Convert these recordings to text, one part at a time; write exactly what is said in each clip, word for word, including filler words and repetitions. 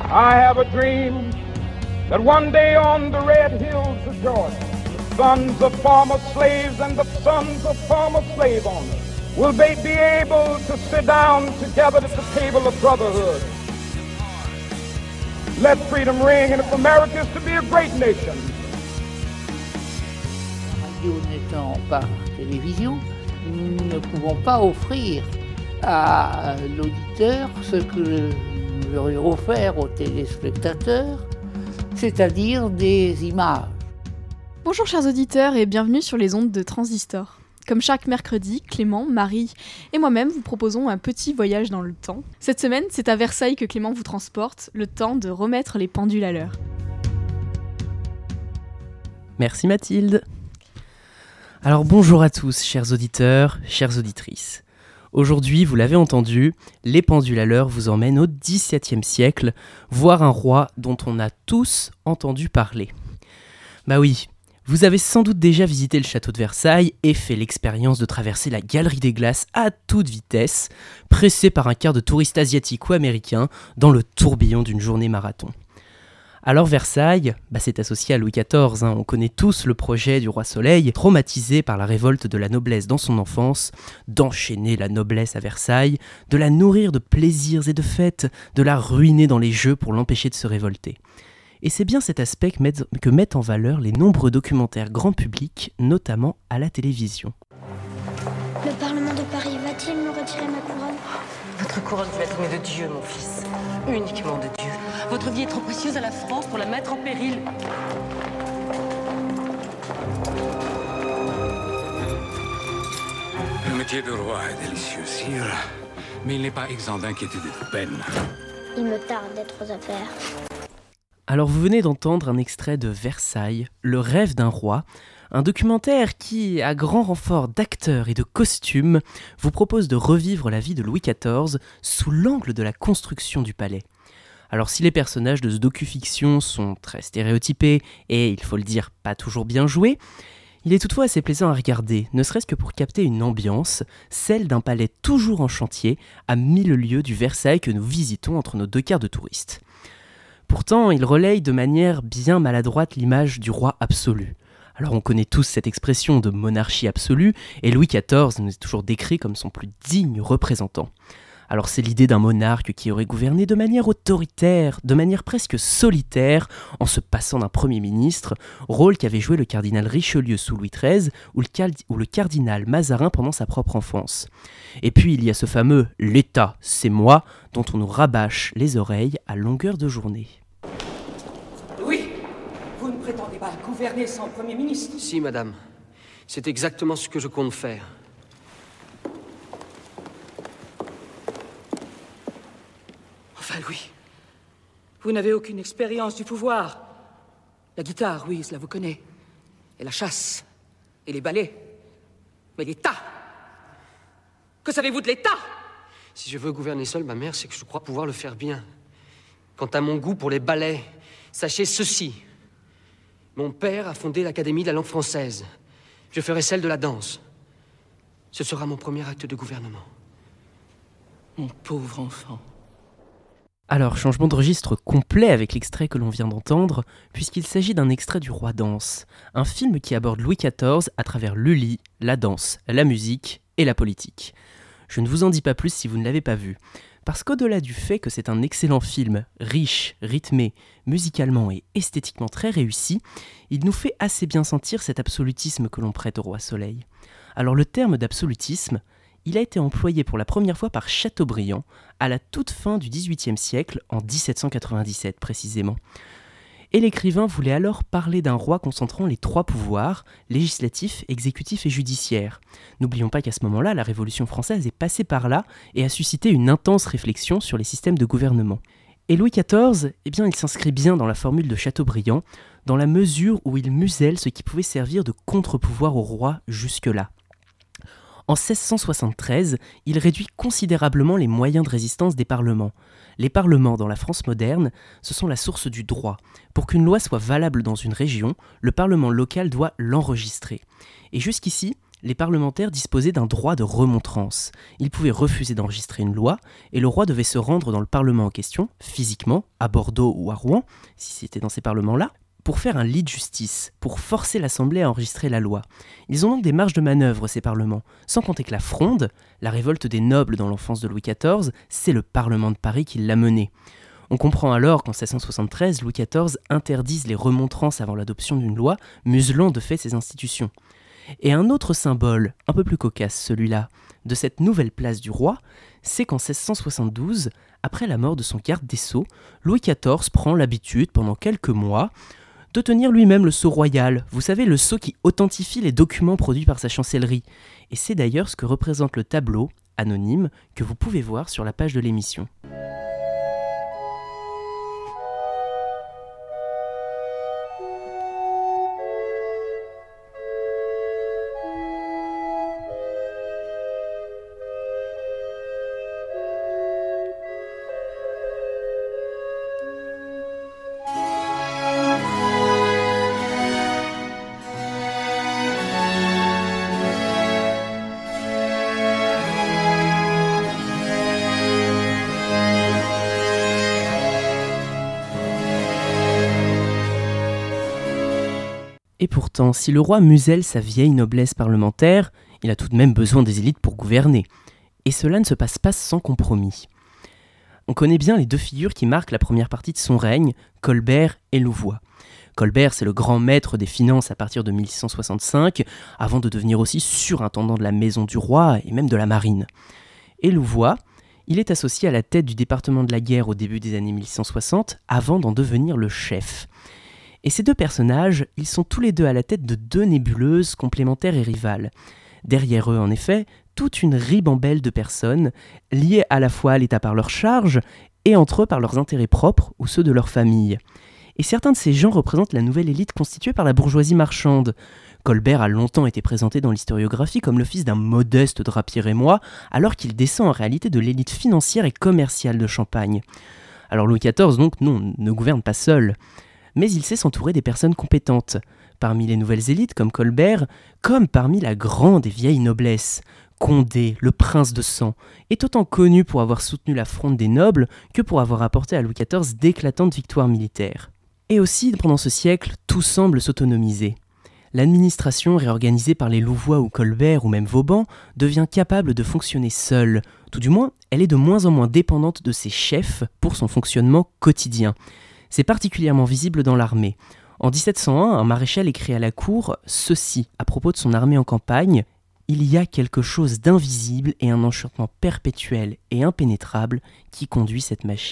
I have a dream that one day on the red hills of Georgia, the sons of former slaves and the sons of former slave owners will be, be able to sit down together at the table of brotherhood. Let freedom ring, and if America is to be a great nation. La radio n'étant pas télévision, nous ne pouvons pas offrir à l'auditeur ce que nous aurions offert aux téléspectateurs, c'est-à-dire des images. Bonjour chers auditeurs et bienvenue sur les ondes de Transistor. Comme chaque mercredi, Clément, Marie et moi-même vous proposons un petit voyage dans le temps. Cette semaine, c'est à Versailles que Clément vous transporte, le temps de remettre les pendules à l'heure. Merci Mathilde. Alors bonjour à tous, chers auditeurs, chères auditrices. Aujourd'hui, vous l'avez entendu, les pendules à l'heure vous emmènent au dix-septième siècle, voir un roi dont on a tous entendu parler. Bah oui, vous avez sans doute déjà visité le château de Versailles et fait l'expérience de traverser la galerie des glaces à toute vitesse, pressé par un quart de touristes asiatiques ou américains dans le tourbillon d'une journée marathon. Alors Versailles, bah c'est associé à Louis quatorze, hein. On connaît tous le projet du roi Soleil, traumatisé par la révolte de la noblesse dans son enfance, d'enchaîner la noblesse à Versailles, de la nourrir de plaisirs et de fêtes, de la ruiner dans les jeux pour l'empêcher de se révolter. Et c'est bien cet aspect que mettent, que mettent en valeur les nombreux documentaires grand public, notamment à la télévision. Le Parlement de Paris va-t-il me retirer ma couronne ? Votre couronne vous la tenez de Dieu, mon fils. Uniquement de Dieu. Votre vie est trop précieuse à la France pour la mettre en péril. Le métier de roi est délicieux, sire, mais il n'est pas exempt d'inquiétude et de peine. Il me tarde d'être aux affaires. Alors vous venez d'entendre un extrait de Versailles, Le rêve d'un roi, un documentaire qui, à grand renfort d'acteurs et de costumes, vous propose de revivre la vie de Louis quatorze sous l'angle de la construction du palais. Alors si les personnages de ce docu-fiction sont très stéréotypés et, il faut le dire, pas toujours bien joués, il est toutefois assez plaisant à regarder, ne serait-ce que pour capter une ambiance, celle d'un palais toujours en chantier, à mille lieues du Versailles que nous visitons entre nos deux quarts de touristes. Pourtant, il relaye de manière bien maladroite l'image du roi absolu. Alors on connaît tous cette expression de monarchie absolue, et Louis quatorze nous est toujours décrit comme son plus digne représentant. Alors c'est l'idée d'un monarque qui aurait gouverné de manière autoritaire, de manière presque solitaire, en se passant d'un premier ministre, rôle qu'avait joué le cardinal Richelieu sous Louis treize, ou le, cal- ou le cardinal Mazarin pendant sa propre enfance. Et puis il y a ce fameux « l'État, c'est moi » dont on nous rabâche les oreilles à longueur de journée. Oui, vous ne prétendez pas gouverner sans Premier ministre ? Si, madame. C'est exactement ce que je compte faire. Enfin, Louis, vous n'avez aucune expérience du pouvoir. La guitare, oui, cela vous connaît. Et la chasse. Et les ballets. Mais l'État. Que savez-vous de l'État ? Si je veux gouverner seul, ma mère, c'est que je crois pouvoir le faire bien. Quant à mon goût pour les ballets, sachez ceci. Mon père a fondé l'Académie de la langue française. Je ferai celle de la danse. Ce sera mon premier acte de gouvernement. Mon pauvre enfant. Alors, changement de registre complet avec l'extrait que l'on vient d'entendre, puisqu'il s'agit d'un extrait du Roi Danse, un film qui aborde Louis quatorze à travers le lit, la danse, la musique et la politique. Je ne vous en dis pas plus si vous ne l'avez pas vu, parce qu'au-delà du fait que c'est un excellent film, riche, rythmé, musicalement et esthétiquement très réussi, il nous fait assez bien sentir cet absolutisme que l'on prête au Roi Soleil. Alors le terme d'absolutisme, il a été employé pour la première fois par Chateaubriand à la toute fin du dix-huitième siècle, en dix-sept cent quatre-vingt-dix-sept précisément. Et l'écrivain voulait alors parler d'un roi concentrant les trois pouvoirs, législatif, exécutif et judiciaire. N'oublions pas qu'à ce moment-là, la Révolution française est passée par là et a suscité une intense réflexion sur les systèmes de gouvernement. Et Louis quatorze, eh bien, il s'inscrit bien dans la formule de Chateaubriand, dans la mesure où il muselle ce qui pouvait servir de contre-pouvoir au roi jusque-là. En seize cent soixante-treize, il réduit considérablement les moyens de résistance des parlements. Les parlements dans la France moderne, ce sont la source du droit. Pour qu'une loi soit valable dans une région, le parlement local doit l'enregistrer. Et jusqu'ici, les parlementaires disposaient d'un droit de remontrance. Ils pouvaient refuser d'enregistrer une loi, et le roi devait se rendre dans le parlement en question, physiquement, à Bordeaux ou à Rouen, si c'était dans ces parlements-là, pour faire un lit de justice, pour forcer l'Assemblée à enregistrer la loi. Ils ont donc des marges de manœuvre, ces parlements, sans compter que la Fronde, la révolte des nobles dans l'enfance de Louis quatorze, c'est le Parlement de Paris qui l'a menée. On comprend alors qu'en seize cent soixante-treize, Louis quatorze interdise les remontrances avant l'adoption d'une loi, muselant de fait ces institutions. Et un autre symbole, un peu plus cocasse celui-là, de cette nouvelle place du roi, c'est qu'en seize cent soixante-douze, après la mort de son garde des Sceaux, Louis quatorze prend l'habitude, pendant quelques mois, de tenir lui-même le sceau royal, vous savez, le sceau qui authentifie les documents produits par sa chancellerie. Et c'est d'ailleurs ce que représente le tableau, anonyme, que vous pouvez voir sur la page de l'émission. Et pourtant, si le roi muselle sa vieille noblesse parlementaire, il a tout de même besoin des élites pour gouverner. Et cela ne se passe pas sans compromis. On connaît bien les deux figures qui marquent la première partie de son règne, Colbert et Louvois. Colbert, c'est le grand maître des finances à partir de mille six cent soixante-cinq, avant de devenir aussi surintendant de la maison du roi et même de la marine. Et Louvois, il est associé à la tête du département de la guerre au début des années mille six cent soixante, avant d'en devenir le chef. Et ces deux personnages, ils sont tous les deux à la tête de deux nébuleuses complémentaires et rivales. Derrière eux, en effet, toute une ribambelle de personnes, liées à la fois à l'État par leur charge, et entre eux par leurs intérêts propres ou ceux de leur famille. Et certains de ces gens représentent la nouvelle élite constituée par la bourgeoisie marchande. Colbert a longtemps été présenté dans l'historiographie comme le fils d'un modeste drapier rémois, alors qu'il descend en réalité de l'élite financière et commerciale de Champagne. Alors Louis quatorze, donc, non, ne gouverne pas seul. Mais il sait s'entourer des personnes compétentes, parmi les nouvelles élites comme Colbert, comme parmi la grande et vieille noblesse. Condé, le prince de sang, est autant connu pour avoir soutenu la fronde des nobles que pour avoir apporté à Louis quatorze d'éclatantes victoires militaires. Et aussi, pendant ce siècle, tout semble s'autonomiser. L'administration, réorganisée par les Louvois ou Colbert ou même Vauban, devient capable de fonctionner seule. Tout du moins, elle est de moins en moins dépendante de ses chefs pour son fonctionnement quotidien. C'est particulièrement visible dans l'armée. En dix-sept cent un, un maréchal écrit à la cour ceci à propos de son armée en campagne : « Il y a quelque chose d'invisible et un enchantement perpétuel et impénétrable qui conduit cette machine. »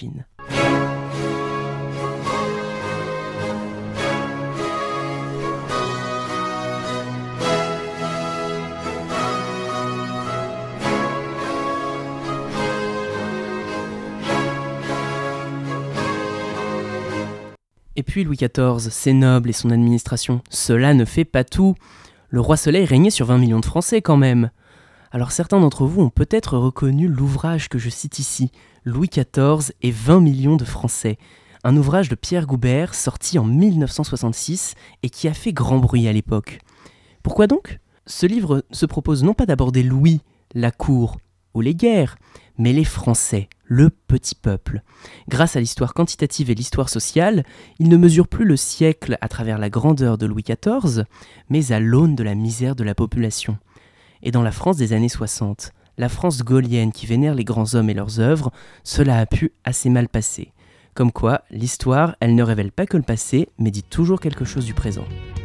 Et puis Louis quatorze, ses nobles et son administration, cela ne fait pas tout. Le roi Soleil régnait sur vingt millions de Français quand même. Alors certains d'entre vous ont peut-être reconnu l'ouvrage que je cite ici, Louis quatorze et vingt millions de Français, un ouvrage de Pierre Goubert sorti en mille neuf cent soixante-six et qui a fait grand bruit à l'époque. Pourquoi donc ? Ce livre se propose non pas d'aborder Louis, la cour ou les guerres, mais les Français, le petit peuple. Grâce à l'histoire quantitative et l'histoire sociale, il ne mesure plus le siècle à travers la grandeur de Louis quatorze, mais à l'aune de la misère de la population. Et dans la France des années soixante, la France gaullienne qui vénère les grands hommes et leurs œuvres, cela a pu assez mal passer. Comme quoi, l'histoire, elle ne révèle pas que le passé, mais dit toujours quelque chose du présent.